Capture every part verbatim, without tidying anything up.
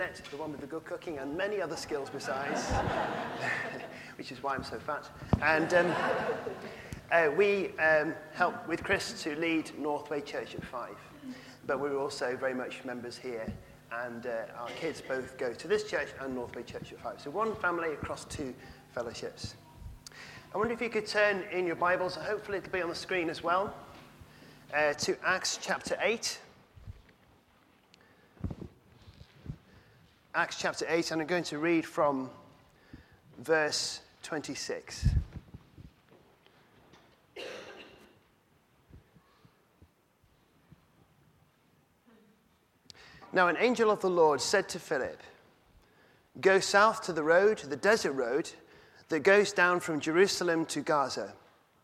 The one with the good cooking and many other skills besides, which is why I'm so fat. And um, uh, we um, help with Chris to lead Northway Church at Five, but we're also very much members here, and uh, our kids both go to this church and Northway Church at Five. So one family across two fellowships. I wonder if you could turn in your Bibles, and hopefully it'll be on the screen as well, uh, to Acts chapter eight. Acts chapter eight, and I'm going to read from verse twenty-six. Now an angel of the Lord said to Philip, "Go south to the road, the desert road, that goes down from Jerusalem to Gaza."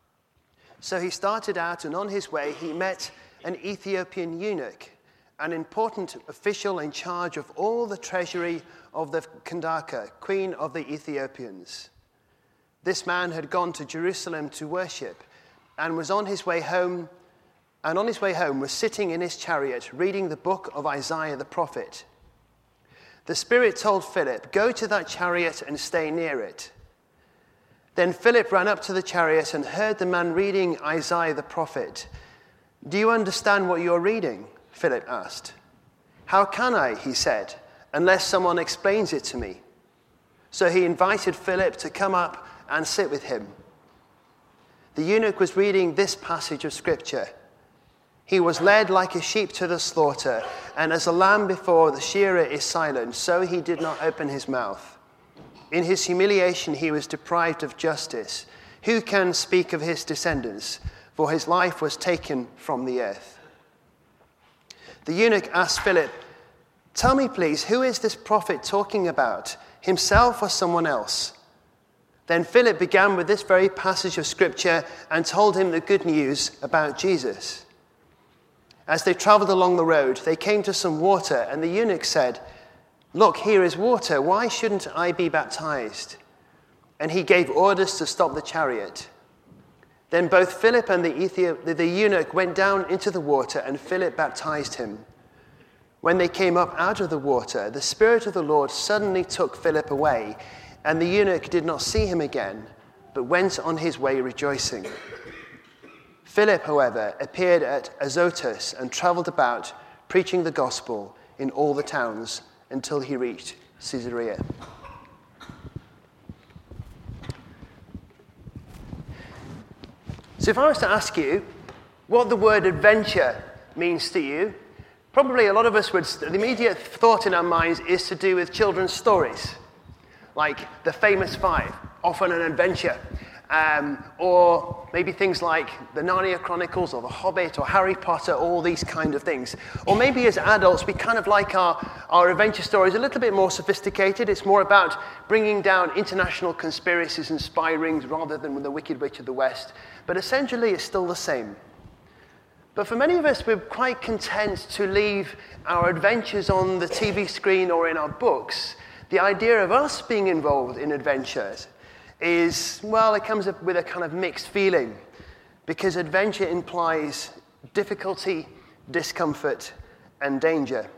So he started out, and on his way he met an Ethiopian eunuch, an important official in charge of all the treasury of the Kandake, queen of the Ethiopians. This man had gone to Jerusalem to worship, and was on his way home, and on his way home was sitting in his chariot, reading the book of Isaiah the prophet. The Spirit told Philip, "Go to that chariot and stay near it." Then Philip ran up to the chariot and heard the man reading Isaiah the prophet. "Do you understand what you're reading?" Philip asked. "How can I," he said, "unless someone explains it to me?" So he invited Philip to come up and sit with him. The eunuch was reading this passage of scripture. "He was led like a sheep to the slaughter, and as a lamb before the shearer is silent, so he did not open his mouth. In his humiliation he was deprived of justice. Who can speak of his descendants? For his life was taken from the earth." The eunuch asked Philip, "Tell me, please, who is this prophet talking about, himself or someone else?" Then Philip began with this very passage of scripture and told him the good news about Jesus. As they traveled along the road, they came to some water, and the eunuch said, "Look, here is water. Why shouldn't I be baptized?" And he gave orders to stop the chariot. Then both Philip and the, Ethiop- the eunuch went down into the water, and Philip baptized him. When they came up out of the water, the Spirit of the Lord suddenly took Philip away, and the eunuch did not see him again, but went on his way rejoicing. Philip, however, appeared at Azotus and traveled about, preaching the gospel in all the towns until he reached Caesarea. So if I was to ask you what the word adventure means to you, probably a lot of us would, the immediate thought in our minds is to do with children's stories, like The Famous Five, often an adventure, um, or maybe things like the Narnia Chronicles or The Hobbit or Harry Potter, all these kind of things. Or maybe as adults, we kind of like our, our adventure stories a little bit more sophisticated. It's more about bringing down international conspiracies and spy rings rather than the Wicked Witch of the West. But essentially, it's still the same. But for many of us, we're quite content to leave our adventures on the T V screen or in our books. The idea of us being involved in adventures is, well, it comes up with a kind of mixed feeling, because adventure implies difficulty, discomfort, and danger.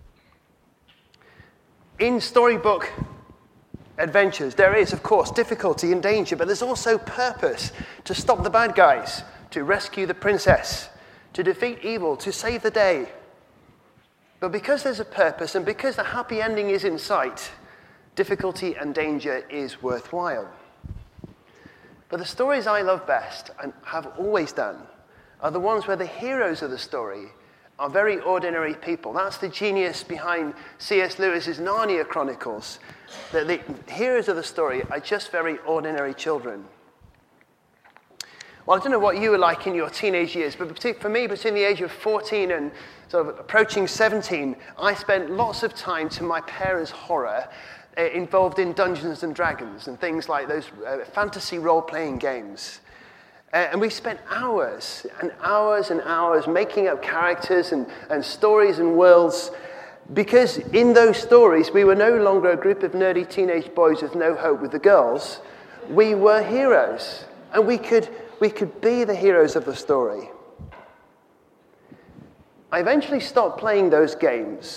In storybook adventures, there is, of course, difficulty and danger, but there's also purpose to stop the bad guys, to rescue the princess, to defeat evil, to save the day. But because there's a purpose, and because the happy ending is in sight, difficulty and danger is worthwhile. But the stories I love best, and have always done, are the ones where the heroes of the story are very ordinary people. That's the genius behind C S Lewis's Narnia Chronicles, that the heroes of the story are just very ordinary children. Well, I don't know what you were like in your teenage years, but for me, between the age of fourteen and sort of approaching seventeen, I spent lots of time, to my parents' horror, uh, involved in Dungeons and Dragons and things like those uh, fantasy role-playing games. Uh, and we spent hours and hours and hours making up characters and, and stories and worlds, because in those stories, we were no longer a group of nerdy teenage boys with no hope with the girls. We were heroes, and we could we could be the heroes of the story. I eventually stopped playing those games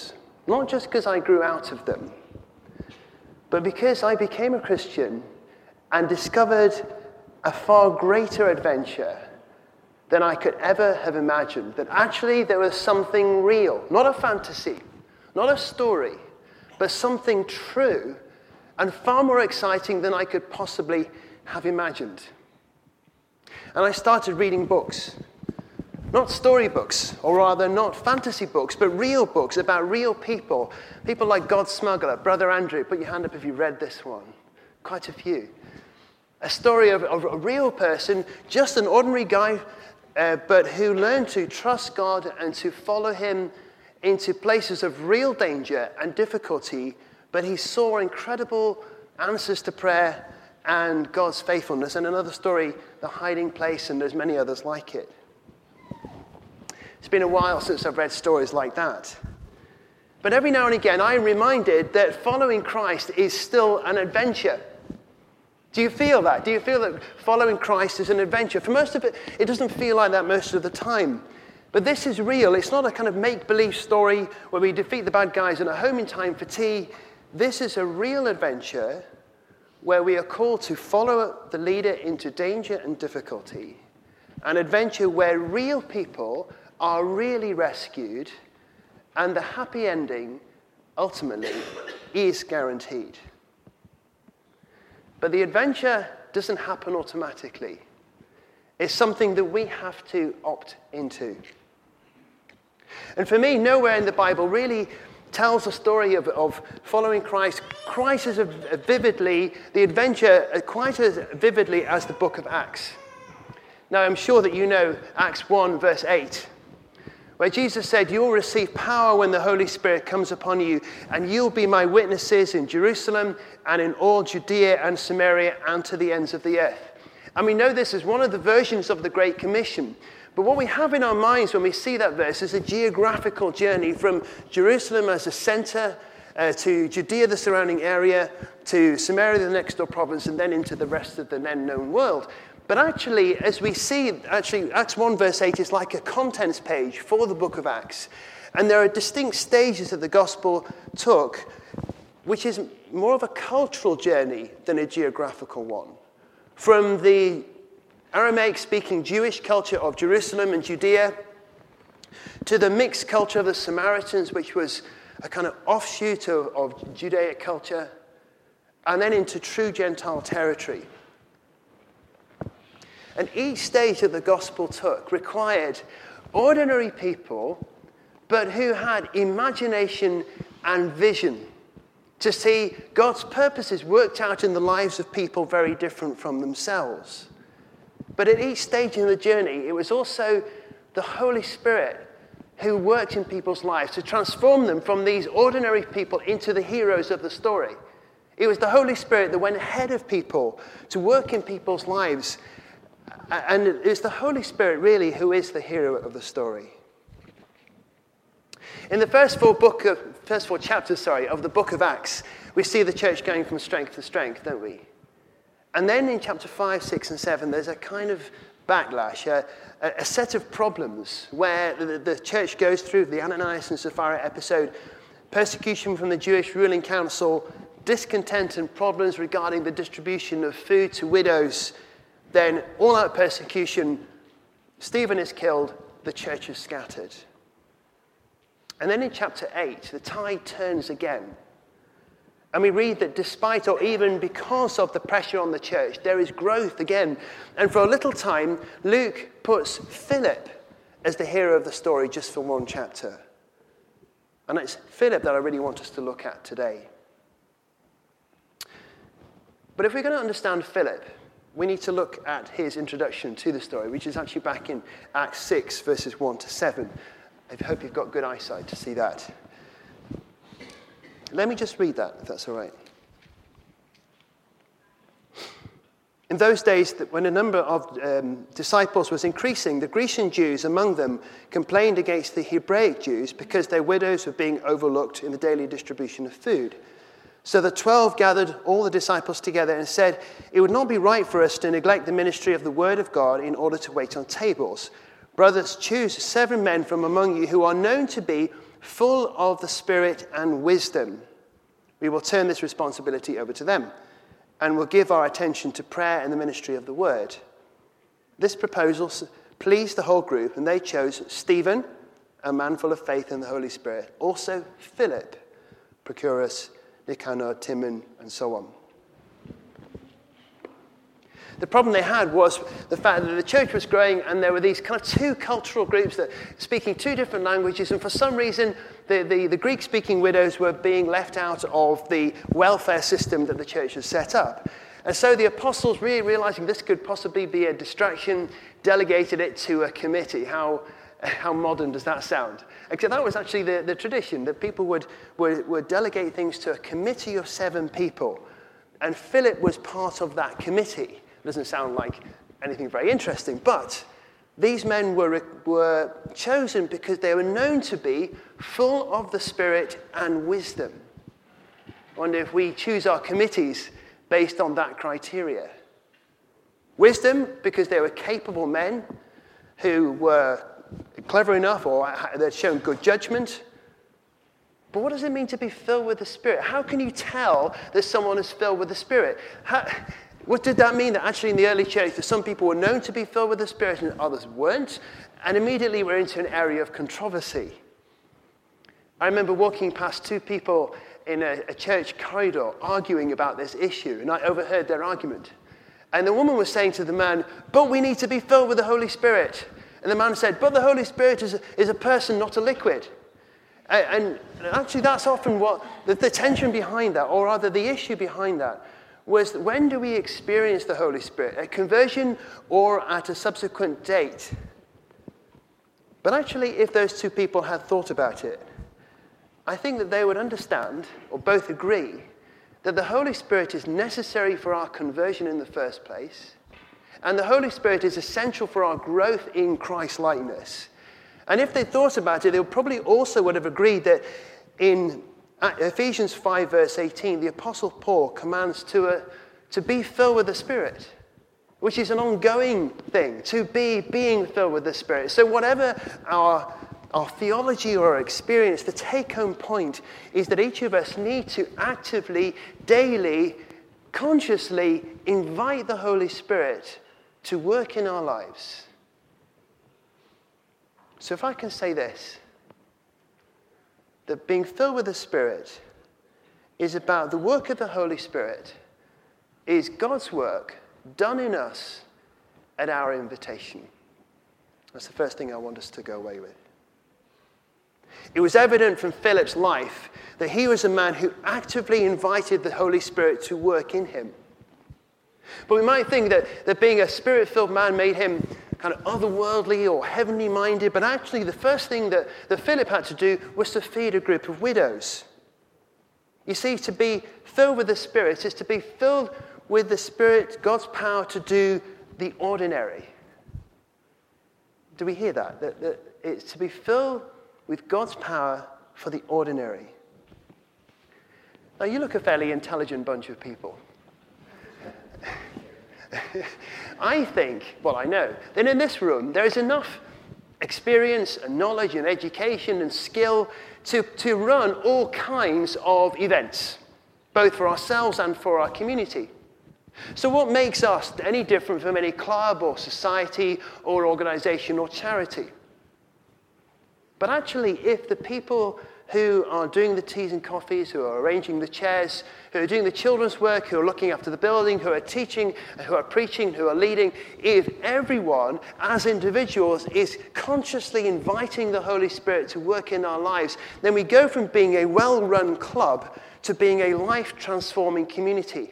Not just because I grew out of them, but because I became a Christian and discovered a far greater adventure than I could ever have imagined. That actually there was something real, not a fantasy, not a story, but something true and far more exciting than I could possibly have imagined. And I started reading books. Not storybooks, or rather not fantasy books, but real books about real people. People like God Smuggler, Brother Andrew. Put your hand up if you read this one. Quite a few. A story of, of a real person, just an ordinary guy, uh, but who learned to trust God and to follow him into places of real danger and difficulty, but he saw incredible answers to prayer and God's faithfulness. And another story, The Hiding Place, and there's many others like it. It's been a while since I've read stories like that. But every now and again, I'm reminded that following Christ is still an adventure. Do you feel that? Do you feel that following Christ is an adventure? For most of it, it doesn't feel like that most of the time. But this is real. It's not a kind of make-believe story where we defeat the bad guys and are home in time for tea. This is a real adventure where we are called to follow the leader into danger and difficulty. An adventure where real people are really rescued, and the happy ending, ultimately, is guaranteed. But the adventure doesn't happen automatically. It's something that we have to opt into. And for me, nowhere in the Bible really tells a story of, of following Christ quite as vividly, the adventure quite as vividly as the book of Acts. Now, I'm sure that you know Acts one, verse eight. Where Jesus said, "You'll receive power when the Holy Spirit comes upon you, and you'll be my witnesses in Jerusalem and in all Judea and Samaria and to the ends of the earth." And we know this as one of the versions of the Great Commission. But what we have in our minds when we see that verse is a geographical journey from Jerusalem as a center uh, to Judea, the surrounding area, to Samaria, the next door province, and then into the rest of the then known world. But actually, as we see, actually, Acts one verse eight is like a contents page for the book of Acts. And there are distinct stages that the gospel took, which is more of a cultural journey than a geographical one. From the Aramaic-speaking Jewish culture of Jerusalem and Judea, to the mixed culture of the Samaritans, which was a kind of offshoot of, of Judaic culture, and then into true Gentile territory. And each stage that the gospel took required ordinary people, but who had imagination and vision to see God's purposes worked out in the lives of people very different from themselves. But at each stage in the journey, it was also the Holy Spirit who worked in people's lives to transform them from these ordinary people into the heroes of the story. It was the Holy Spirit that went ahead of people to work in people's lives. And it's the Holy Spirit, really, who is the hero of the story. In the first four book of, first four chapters, sorry, of the book of Acts, we see the church going from strength to strength, don't we? And then in chapter five, six, and seven, there's a kind of backlash, a, a set of problems where the, the church goes through the Ananias and Sapphira episode, persecution from the Jewish ruling council, discontent and problems regarding the distribution of food to widows. Then all-out persecution, Stephen is killed, the church is scattered. And then in chapter eight, the tide turns again. And we read that despite or even because of the pressure on the church, there is growth again. And for a little time, Luke puts Philip as the hero of the story just for one chapter. And it's Philip that I really want us to look at today. But if we're going to understand Philip, we need to look at his introduction to the story, which is actually back in Acts six, verses one to seven. I hope you've got good eyesight to see that. Let me just read that, if that's all right. In those days, when the number of um, disciples was increasing, the Grecian Jews among them complained against the Hebraic Jews because their widows were being overlooked in the daily distribution of food. So the twelve gathered all the disciples together and said, "It would not be right for us to neglect the ministry of the word of God in order to wait on tables. Brothers, choose seven men from among you who are known to be full of the Spirit and wisdom. We will turn this responsibility over to them, and we'll give our attention to prayer and the ministry of the word. This proposal pleased the whole group, and they chose Stephen, a man full of faith in the Holy Spirit, also Philip, Prochorus, Nicanor, Timon, and so on. The problem they had was the fact that the church was growing and there were these kind of two cultural groups that speaking two different languages, and for some reason the, the, the Greek-speaking widows were being left out of the welfare system that the church had set up. And so the apostles, really realizing this could possibly be a distraction, delegated it to a committee. How, how modern does that sound? Except that was actually the, the tradition, that people would, would, would delegate things to a committee of seven people. And Philip was part of that committee. Doesn't sound like anything very interesting, but these men were, were chosen because they were known to be full of the Spirit and wisdom. I wonder if we choose our committees based on that criteria. Wisdom, because they were capable men who were clever enough or they'd shown good judgment. But what does it mean to be filled with the Spirit? How can you tell that someone is filled with the Spirit? How, What did that mean? That actually in the early church, that some people were known to be filled with the Spirit and others weren't? And immediately we're into an area of controversy. I remember walking past two people in a, a church corridor arguing about this issue, and I overheard their argument. And the woman was saying to the man, but we need to be filled with the Holy Spirit. And the man said, but the Holy Spirit is a, is a person, not a liquid. And, and actually that's often what the, the tension behind that, or rather the issue behind that, was when do we experience the Holy Spirit? At conversion or at a subsequent date? But actually, if those two people had thought about it, I think that they would understand, or both agree, that the Holy Spirit is necessary for our conversion in the first place, and the Holy Spirit is essential for our growth in Christ-likeness. And if they thought about it, they probably also would have agreed that in Ephesians five, verse eighteen, the Apostle Paul commands to, uh, to be filled with the Spirit, which is an ongoing thing, to be being filled with the Spirit. So whatever our, our theology or our experience, the take-home point is that each of us need to actively, daily, consciously invite the Holy Spirit to work in our lives. So if I can say this, that being filled with the Spirit is about the work of the Holy Spirit, is God's work done in us at our invitation. That's the first thing I want us to go away with. It was evident from Philip's life that he was a man who actively invited the Holy Spirit to work in him. But we might think that, that being a Spirit-filled man made him kind of otherworldly or heavenly minded, but actually the first thing that, that Philip had to do was to feed a group of widows. You see, to be filled with the Spirit is to be filled with the Spirit, God's power to do the ordinary. Do we hear that? That, that it's to be filled with God's power for the ordinary. Now, you look a fairly intelligent bunch of people. I think, well, I know, that in this room there is enough experience and knowledge and education and skill to, to run all kinds of events, both for ourselves and for our community. So what makes us any different from any club or society or organization or charity? But actually, if the people who are doing the teas and coffees, who are arranging the chairs, who are doing the children's work, who are looking after the building, who are teaching, who are preaching, who are leading, if everyone as individuals is consciously inviting the Holy Spirit to work in our lives, then we go from being a well-run club to being a life-transforming community.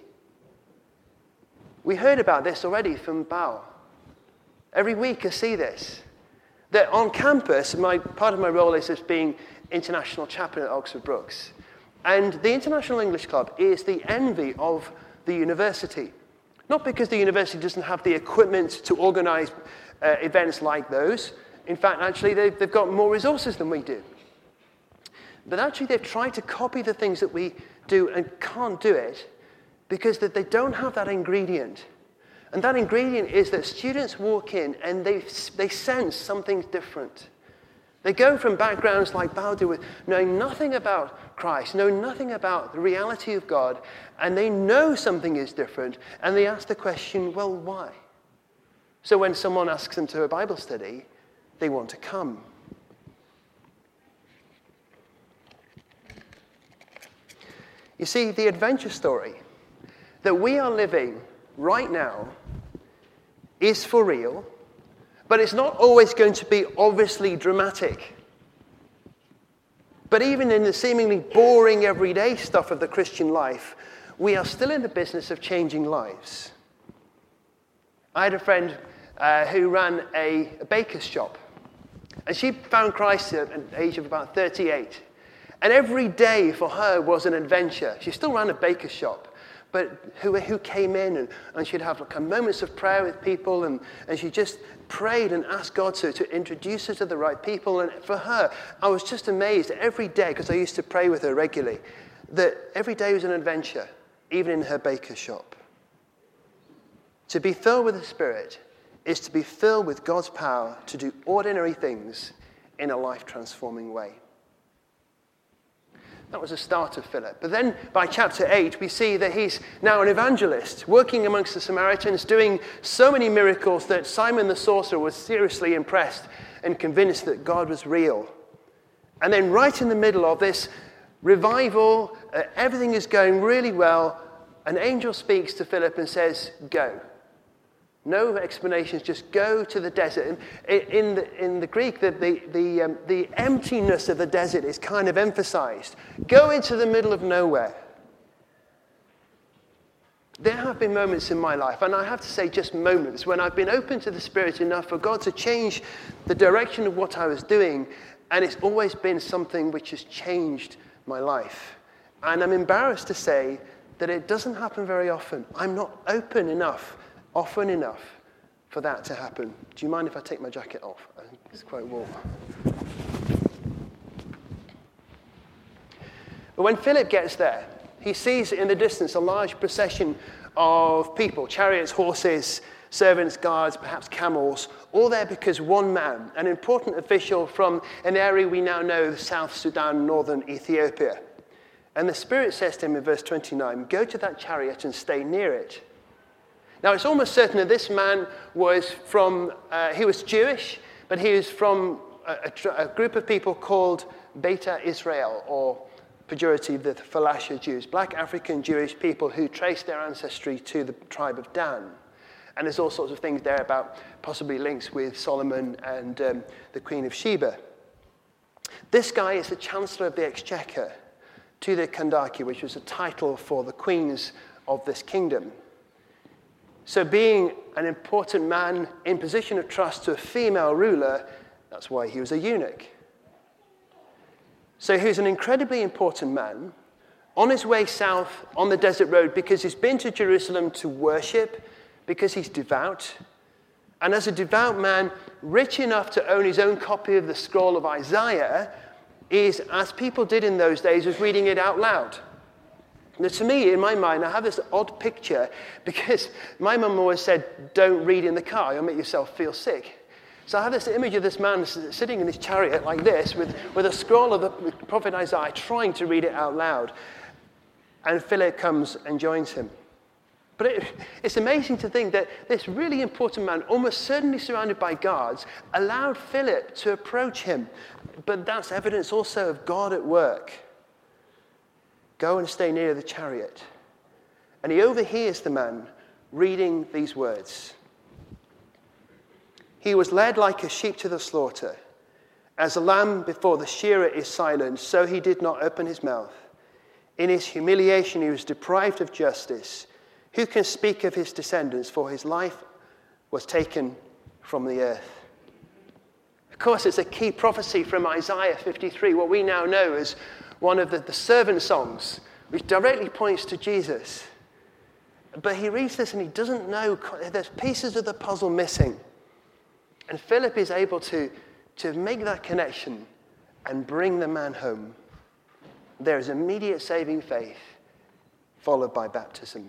We heard about this already from Bao. Every week I see this. That on campus, my, part of my role is as being international chaplain at Oxford Brookes. And the International English Club is the envy of the university. Not because the university doesn't have the equipment to organize uh, events like those. In fact, actually, they've, they've got more resources than we do. But actually, they've tried to copy the things that we do and can't do it because that they don't have that ingredient. And that ingredient is that students walk in and they, they sense something different. They go from backgrounds like Baldur, with knowing nothing about Christ, knowing nothing about the reality of God, and they know something is different, and they ask the question, well, why? So when someone asks them to a Bible study, they want to come. You see, the adventure story that we are living right now is for real, but it's not always going to be obviously dramatic. But even in the seemingly boring everyday stuff of the Christian life, we are still in the business of changing lives. I had a friend uh, who ran a, a baker's shop, and she found Christ at an age of about thirty-eight. And every day for her was an adventure. She still ran a baker's shop, but who, who came in and, and she'd have like moments of prayer with people, and, and she just prayed and asked God to, to introduce her to the right people. And for her, I was just amazed every day, because I used to pray with her regularly, that every day was an adventure, even in her baker's shop. To be filled with the Spirit is to be filled with God's power to do ordinary things in a life-transforming way. That was the start of Philip. But then by chapter eight, we see that he's now an evangelist, working amongst the Samaritans, doing so many miracles that Simon the sorcerer was seriously impressed and convinced that God was real. And then right in the middle of this revival, uh, everything is going really well. An angel speaks to Philip and says, go. No explanations, just go to the desert. In, in, the, in the Greek, the, the, the, um, the emptiness of the desert is kind of emphasized. Go into the middle of nowhere. There have been moments in my life, and I have to say just moments, when I've been open to the Spirit enough for God to change the direction of what I was doing, and it's always been something which has changed my life. And I'm embarrassed to say that it doesn't happen very often. I'm not open enough often enough for that to happen. Do you mind if I take my jacket off? I think it's quite warm. But when Philip gets there, he sees in the distance a large procession of people, chariots, horses, servants, guards, perhaps camels, all there because one man, an important official from an area we now know, South Sudan, northern Ethiopia. And the Spirit says to him in verse twenty-nine, go to that chariot and stay near it. Now, it's almost certain that this man was from, uh, he was Jewish, but he was from a, a, a group of people called Beta Israel, or pejorative, the Falasha Jews, black African Jewish people who trace their ancestry to the tribe of Dan. And there's all sorts of things there about possibly links with Solomon and um, the Queen of Sheba. This guy is the Chancellor of the Exchequer to the Kandaki, which was a title for the queens of this kingdom. So being an important man in position of trust to a female ruler, that's why he was a eunuch. So he was an incredibly important man on his way south on the desert road because he's been to Jerusalem to worship, because he's devout. And as a devout man, rich enough to own his own copy of the scroll of Isaiah, is, as people did in those days, was reading it out loud. Now, to me, in my mind, I have this odd picture because my mum always said, don't read in the car, you'll make yourself feel sick. So I have this image of this man sitting in his chariot like this with, with a scroll of the prophet Isaiah trying to read it out loud. And Philip comes and joins him. But it, it's amazing to think that this really important man, almost certainly surrounded by guards, allowed Philip to approach him. But that's evidence also of God at work. Go and stay near the chariot. And he overhears the man reading these words. He was led like a sheep to the slaughter. As a lamb before the shearer is silent, so he did not open his mouth. In his humiliation he was deprived of justice. Who can speak of his descendants? For his life was taken from the earth. Of course, it's a key prophecy from Isaiah fifty-three, what we now know as one of the, the servant songs, which directly points to Jesus. But he reads this and he doesn't know, there's pieces of the puzzle missing. And Philip is able to, to make that connection and bring the man home. There is immediate saving faith, followed by baptism.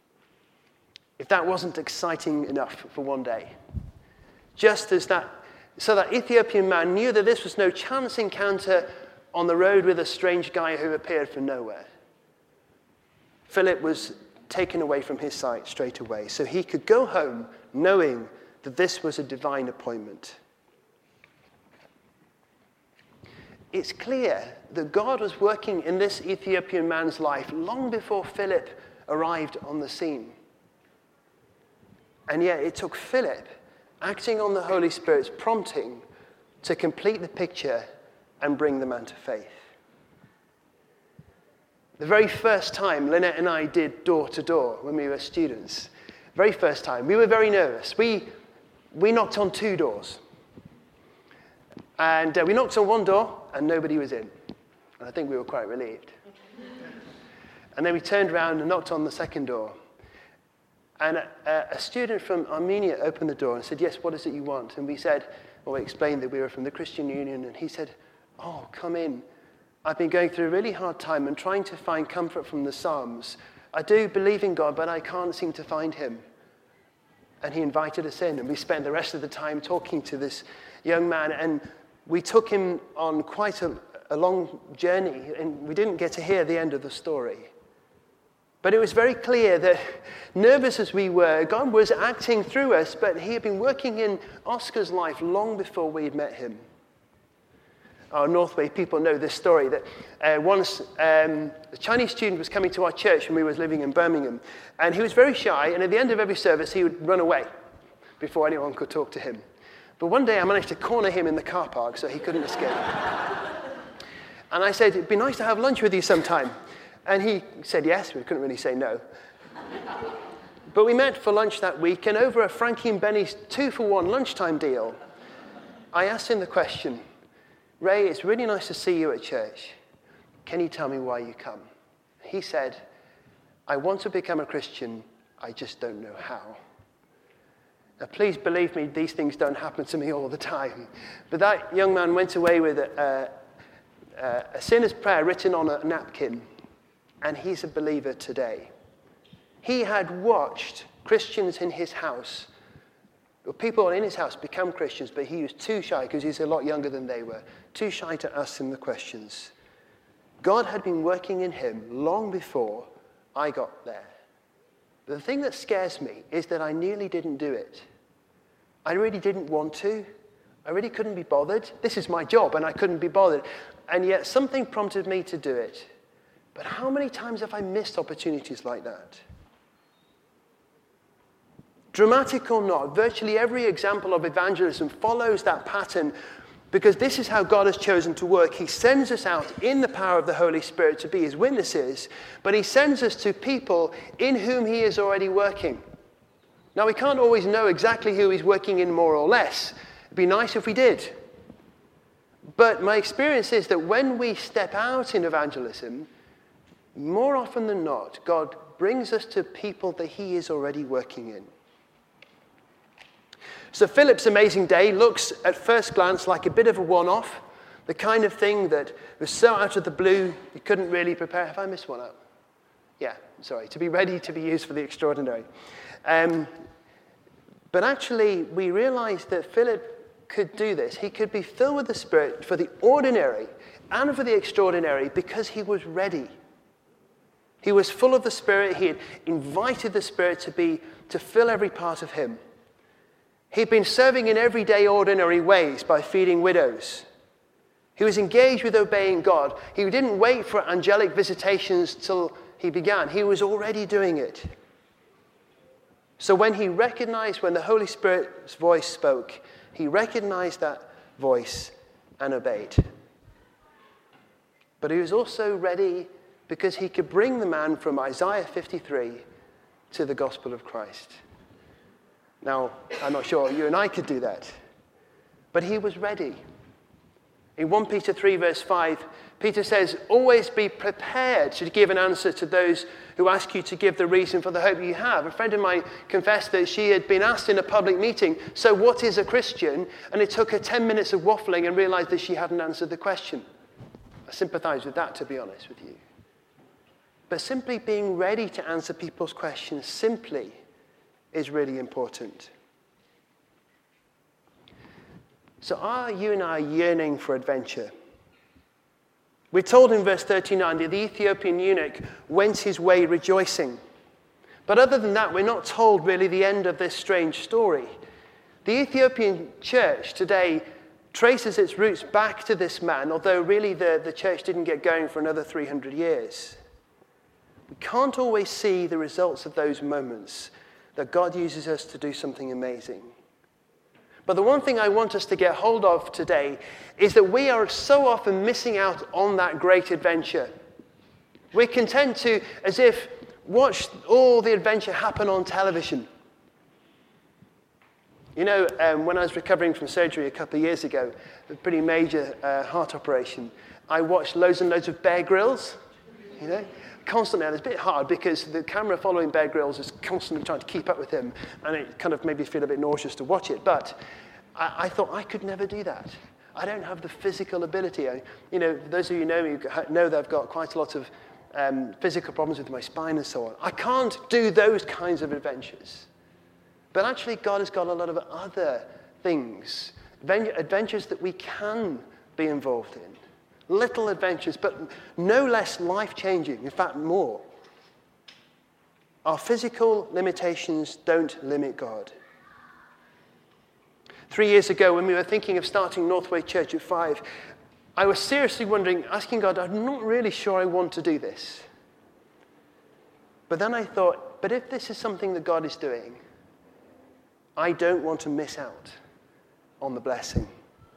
If that wasn't exciting enough for one day, just as that So that Ethiopian man knew that this was no chance encounter on the road with a strange guy who appeared from nowhere. Philip was taken away from his sight straight away, so he could go home knowing that this was a divine appointment. It's clear that God was working in this Ethiopian man's life long before Philip arrived on the scene. And yet it took Philip, acting on the Holy Spirit's prompting, to complete the picture and bring the man to faith. The very first time Lynette and I did door-to-door when we were students, very first time, we were very nervous. We, we knocked on two doors. And uh, we knocked on one door, and nobody was in. And I think we were quite relieved. And then we turned around and knocked on the second door. And a, a student from Armenia opened the door and said, "Yes, what is it you want?" And we said, well, we explained that we were from the Christian Union. And he said, "Oh, come in. I've been going through a really hard time and trying to find comfort from the Psalms. I do believe in God, but I can't seem to find him." And he invited us in, and we spent the rest of the time talking to this young man. And we took him on quite a, a long journey, and we didn't get to hear the end of the story. But it was very clear that, nervous as we were, God was acting through us, but he had been working in Oscar's life long before we had met him. Our Northway people know this story, that uh, once um, a Chinese student was coming to our church when we were living in Birmingham, and he was very shy, and at the end of every service he would run away before anyone could talk to him. But one day I managed to corner him in the car park so he couldn't escape. And I said, "It'd be nice to have lunch with you sometime." And he said yes. We couldn't really say no. But we met for lunch that week, and over a Frankie and Benny's two-for-one lunchtime deal, I asked him the question, "Ray, it's really nice to see you at church. Can you tell me why you come?" He said, "I want to become a Christian. I just don't know how." Now, please believe me, these things don't happen to me all the time. But that young man went away with a, a, a sinner's prayer written on a napkin, and he's a believer today. He had watched Christians in his house, or people in his house become Christians, but he was too shy, because he's a lot younger than they were, too shy to ask them the questions. God had been working in him long before I got there. But the thing that scares me is that I nearly didn't do it. I really didn't want to. I really couldn't be bothered. This is my job, and I couldn't be bothered. And yet something prompted me to do it. But how many times have I missed opportunities like that? Dramatic or not, virtually every example of evangelism follows that pattern, because this is how God has chosen to work. He sends us out in the power of the Holy Spirit to be his witnesses, but he sends us to people in whom he is already working. Now, we can't always know exactly who he's working in more or less. It'd be nice if we did. But my experience is that when we step out in evangelism, more often than not, God brings us to people that he is already working in. So Philip's amazing day looks at first glance like a bit of a one-off, the kind of thing that was so out of the blue you couldn't really prepare. Have I missed one out? Yeah, sorry, to be ready to be used for the extraordinary. Um, but actually, we realized that Philip could do this. He could be filled with the Spirit for the ordinary and for the extraordinary because he was ready. He was full of the Spirit. He had invited the Spirit to be, to fill every part of him. He'd been serving in everyday, ordinary ways by feeding widows. He was engaged with obeying God. He didn't wait for angelic visitations till he began. He was already doing it. So when he recognized, when the Holy Spirit's voice spoke, he recognized that voice and obeyed. But he was also ready because he could bring the man from Isaiah fifty-three to the gospel of Christ. Now, I'm not sure you and I could do that, but he was ready. In First Peter three, verse five, Peter says, "Always be prepared to give an answer to those who ask you to give the reason for the hope you have." A friend of mine confessed that she had been asked in a public meeting, "So what is a Christian?" And it took her ten minutes of waffling and realized that she hadn't answered the question. I sympathize with that, to be honest with you. But simply being ready to answer people's questions simply is really important. So are you and I yearning for adventure? We're told in verse thirty-nine that the Ethiopian eunuch went his way rejoicing. But other than that, we're not told really the end of this strange story. The Ethiopian church today traces its roots back to this man, although really the, the church didn't get going for another three hundred years. We can't always see the results of those moments that God uses us to do something amazing. But the one thing I want us to get hold of today is that we are so often missing out on that great adventure. We're content to, as if, watch all the adventure happen on television. You know, um, when I was recovering from surgery a couple of years ago, a pretty major uh, heart operation, I watched loads and loads of Bear Grylls, you know, constantly. And it's a bit hard because the camera following Bear Grylls is constantly trying to keep up with him, and it kind of made me feel a bit nauseous to watch it. But I, I thought I could never do that. I don't have the physical ability. I, you know, those of you who know me know that I've got quite a lot of um, physical problems with my spine and so on. I can't do those kinds of adventures. But actually, God has got a lot of other things, adventures that we can be involved in. Little adventures, but no less life-changing, in fact, more. Our physical limitations don't limit God. Three years ago, when we were thinking of starting Northway Church at five, I was seriously wondering, asking God, I'm not really sure I want to do this. But then I thought, but if this is something that God is doing, I don't want to miss out on the blessing.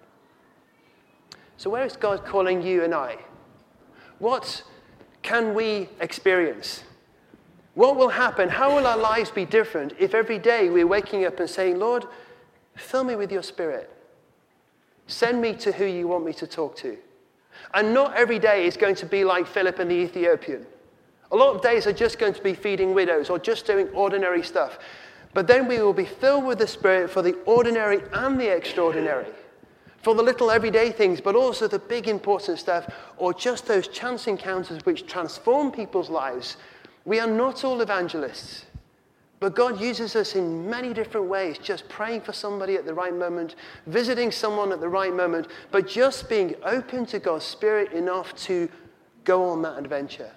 So where is God calling you and I? What can we experience? What will happen? How will our lives be different if every day we're waking up and saying, Lord, fill me with your Spirit. Send me to who you want me to talk to. And not every day is going to be like Philip and the Ethiopian. A lot of days are just going to be feeding widows or just doing ordinary stuff. But then we will be filled with the Spirit for the ordinary and the extraordinary. For the little everyday things, but also the big important stuff, or just those chance encounters which transform people's lives. We are not all evangelists, but God uses us in many different ways, just praying for somebody at the right moment, visiting someone at the right moment, but just being open to God's Spirit enough to go on that adventure.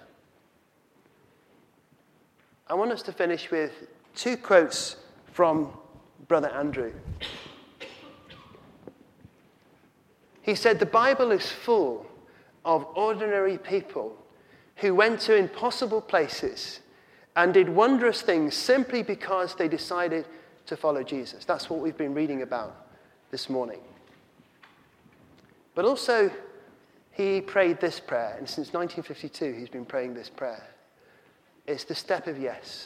I want us to finish with two quotes from Brother Andrew. He said, the Bible is full of ordinary people who went to impossible places and did wondrous things simply because they decided to follow Jesus. That's what we've been reading about this morning. But also, he prayed this prayer, and since nineteen fifty-two, he's been praying this prayer. It's the step of yes.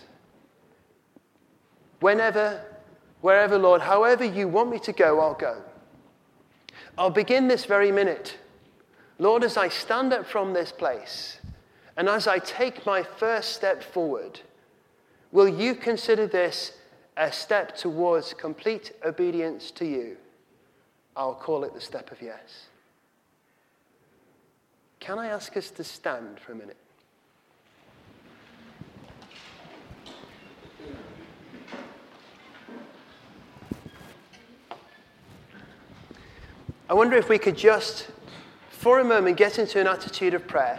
Whenever, wherever, Lord, however you want me to go, I'll go. I'll begin this very minute. Lord, as I stand up from this place, and as I take my first step forward, will you consider this a step towards complete obedience to you? I'll call it the step of yes. Can I ask us to stand for a minute? I wonder if we could just, for a moment, get into an attitude of prayer.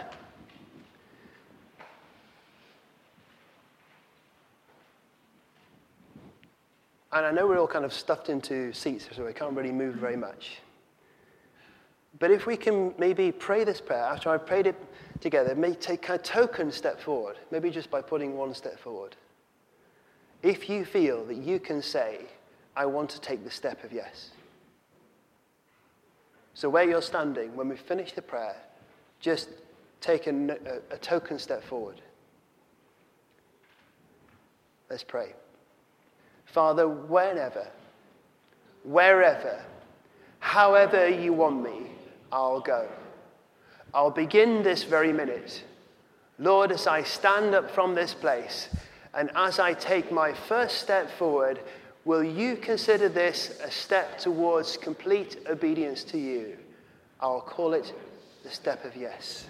And I know we're all kind of stuffed into seats, so we can't really move very much. But if we can maybe pray this prayer, after I've prayed it together, maybe take a token step forward, maybe just by putting one step forward. If you feel that you can say, I want to take the step of yes. So where you're standing, when we finish the prayer, just take a, a, a token step forward. Let's pray. Father, whenever, wherever, however you want me, I'll go. I'll begin this very minute. Lord, as I stand up from this place, and as I take my first step forward, will you consider this a step towards complete obedience to you? I'll call it the step of yes.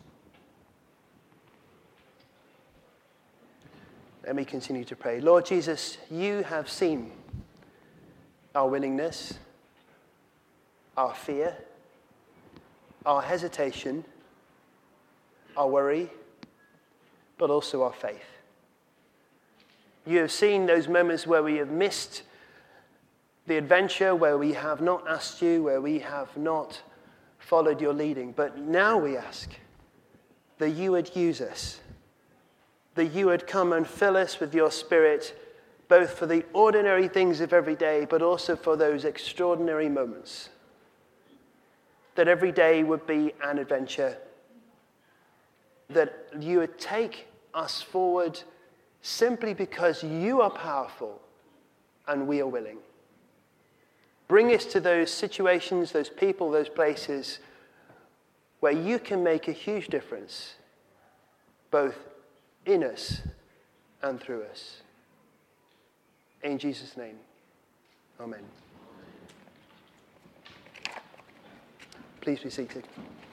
Let me continue to pray. Lord Jesus, you have seen our willingness. our fear, our hesitation, our worry, but also our faith. You have seen those moments where we have missed the adventure, where we have not asked you, where we have not followed your leading. But now we ask that you would use us, that you would come and fill us with your Spirit, both for the ordinary things of every day, but also for those extraordinary moments. That every day would be an adventure, that you would take us forward simply because you are powerful and we are willing. Bring us to those situations, those people, those places where you can make a huge difference, both in us and through us. In Jesus' name, amen. Please be seated.